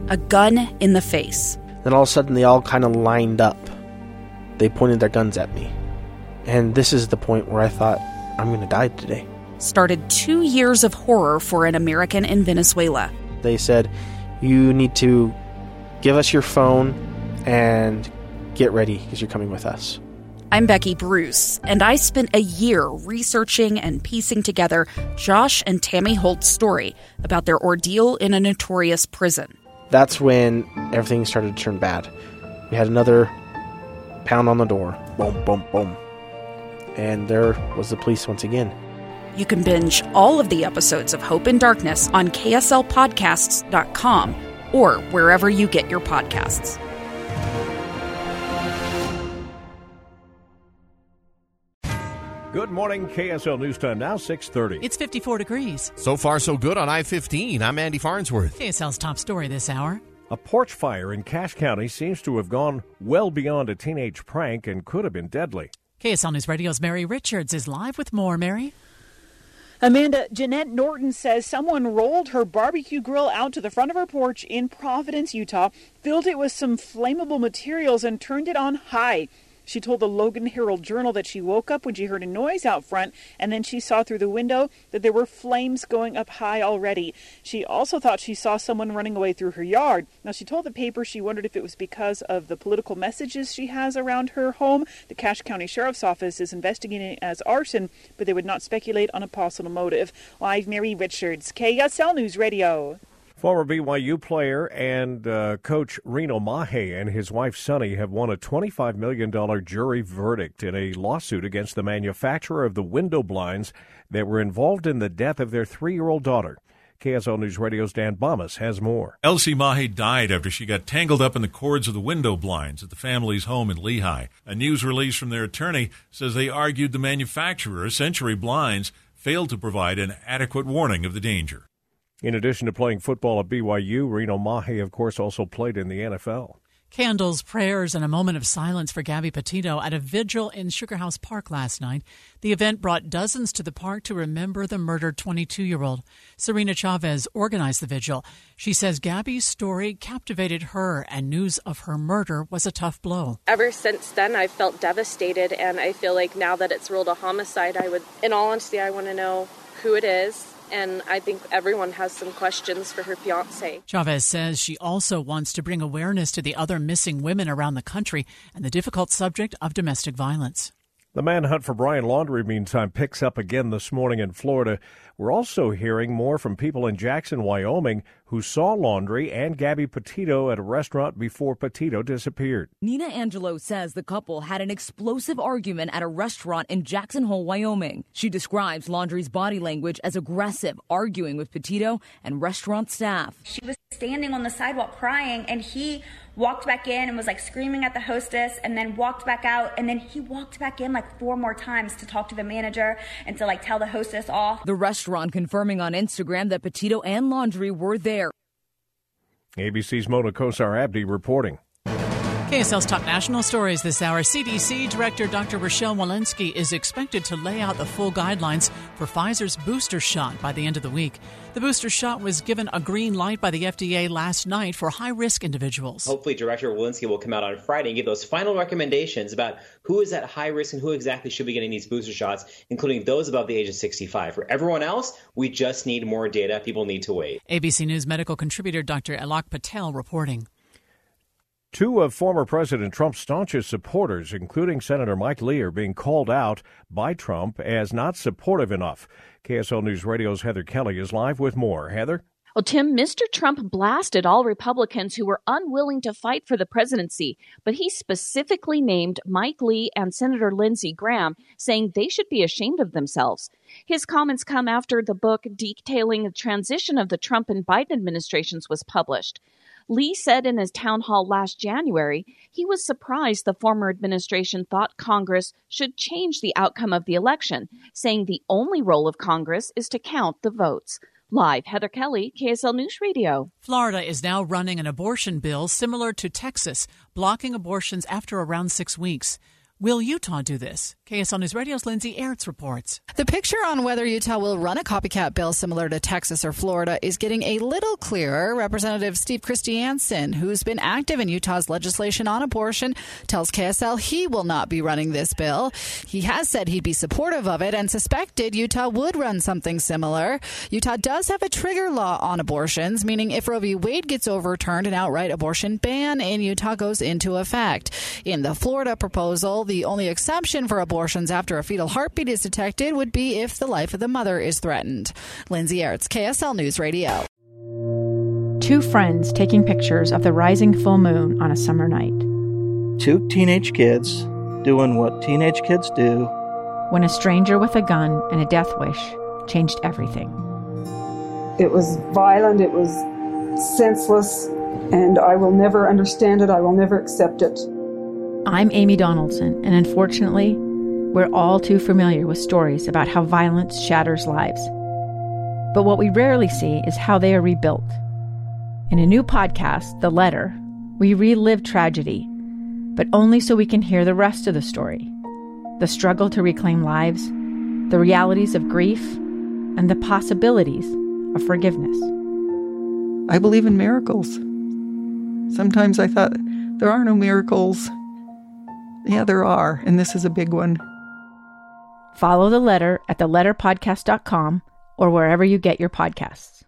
a gun in the face. Then all of a sudden they all kind of lined up. They pointed their guns at me. And this is the point where I thought, I'm going to die today. Started 2 years of horror for an American in Venezuela. They said, you need to give us your phone and get ready because you're coming with us. I'm Becky Bruce, and I spent a year researching and piecing together Josh and Tammy Holt's story about their ordeal in a notorious prison. That's when everything started to turn bad. We had another pound on the door. Boom, boom, boom. And there was the police once again. You can binge all of the episodes of Hope in Darkness on KSLpodcasts.com or wherever you get your podcasts. Good morning, KSL News Time now, 6:30. It's 54 degrees. So far, so good on I-15. I'm Andy Farnsworth. KSL's top story this hour. A porch fire in Cache County seems to have gone well beyond a teenage prank and could have been deadly. KSL News Radio's Mary Richards is live with more. Mary? Amanda, Jeanette Norton says someone rolled her barbecue grill out to the front of her porch in Providence, Utah, filled it with some flammable materials, and turned it on high. She told the Logan Herald-Journal that she woke up when she heard a noise out front, and then she saw through the window that there were flames going up high already. She also thought she saw someone running away through her yard. Now, she told the paper she wondered if it was because of the political messages she has around her home. The Cache County Sheriff's Office is investigating it as arson, but they would not speculate on a possible motive. Live, Mary Richards, KSL News Radio. Former BYU player and coach Reno Mahe and his wife Sunny have won a $25 million jury verdict in a lawsuit against the manufacturer of the window blinds that were involved in the death of their 3-year-old daughter. KSL News Radio's Dan Bomas has more. Elsie Mahe died after she got tangled up in the cords of the window blinds at the family's home in Lehigh. A news release from their attorney says they argued the manufacturer, Century Blinds, failed to provide an adequate warning of the danger. In addition to playing football at BYU, Reno Mahe, of course, also played in the NFL. Candles, prayers, and a moment of silence for Gabby Petito at a vigil in Sugar House Park last night. The event brought dozens to the park to remember the murdered 22-year-old. Serena Chavez organized the vigil. She says Gabby's story captivated her, and news of her murder was a tough blow. Ever since then, I've felt devastated, and I feel like now that it's ruled a homicide, in all honesty, I want to know who it is. And I think everyone has some questions for her fiancé. Chavez says she also wants to bring awareness to the other missing women around the country and the difficult subject of domestic violence. The manhunt for Brian Laundrie, meantime, picks up again this morning in Florida. We're also hearing more from people in Jackson, Wyoming, who saw Laundrie and Gabby Petito at a restaurant before Petito disappeared. Nina Angelo says the couple had an explosive argument at a restaurant in Jackson Hole, Wyoming. She describes Laundrie's body language as aggressive, arguing with Petito and restaurant staff. She was standing on the sidewalk crying, and he walked back in and was like screaming at the hostess, and then walked back out, and then he walked back in like 4 more times to talk to the manager and to like tell the hostess off. The restaurant confirming on Instagram that Petito and Laundrie were there. ABC's Mona Kosar-Abdi reporting. KSL's top national stories this hour. CDC Director Dr. Rochelle Walensky is expected to lay out the full guidelines for Pfizer's booster shot by the end of the week. The booster shot was given a green light by the FDA last night for high-risk individuals. Hopefully, Director Walensky will come out on Friday and give those final recommendations about who is at high risk and who exactly should be getting these booster shots, including those above the age of 65. For everyone else, we just need more data. People need to wait. ABC News medical contributor Dr. Alok Patel reporting. 2 of former President Trump's staunchest supporters, including Senator Mike Lee, are being called out by Trump as not supportive enough. KSL News Radio's Heather Kelly is live with more. Heather? Well, Tim, Mr. Trump blasted all Republicans who were unwilling to fight for the presidency, but he specifically named Mike Lee and Senator Lindsey Graham, saying they should be ashamed of themselves. His comments come after the book detailing the transition of the Trump and Biden administrations was published. Lee said in his town hall last January he was surprised the former administration thought Congress should change the outcome of the election, saying the only role of Congress is to count the votes. Live, Heather Kelly, KSL News Radio. Florida is now running an abortion bill similar to Texas, blocking abortions after around 6 weeks. Will Utah do this? KSL News Radio's Lindsay Aerts reports. The picture on whether Utah will run a copycat bill similar to Texas or Florida is getting a little clearer. Representative Steve Christiansen, who's been active in Utah's legislation on abortion, tells KSL he will not be running this bill. He has said he'd be supportive of it and suspected Utah would run something similar. Utah does have a trigger law on abortions, meaning if Roe v. Wade gets overturned, an outright abortion ban in Utah goes into effect. In the Florida proposal, the only exception for abortions after a fetal heartbeat is detected would be if the life of the mother is threatened. Lindsay Aerts, KSL News Radio. Two friends taking pictures of the rising full moon on a summer night. Two teenage kids doing what teenage kids do. When a stranger with a gun and a death wish changed everything. It was violent, it was senseless, and I will never understand it, I will never accept it. I'm Amy Donaldson, and unfortunately, we're all too familiar with stories about how violence shatters lives. But what we rarely see is how they are rebuilt. In a new podcast, The Letter, we relive tragedy, but only so we can hear the rest of the story. The struggle to reclaim lives, the realities of grief, and the possibilities of forgiveness. I believe in miracles. Sometimes I thought, there are no miracles. Yeah, there are, and this is a big one. Follow The Letter at theletterpodcast.com or wherever you get your podcasts.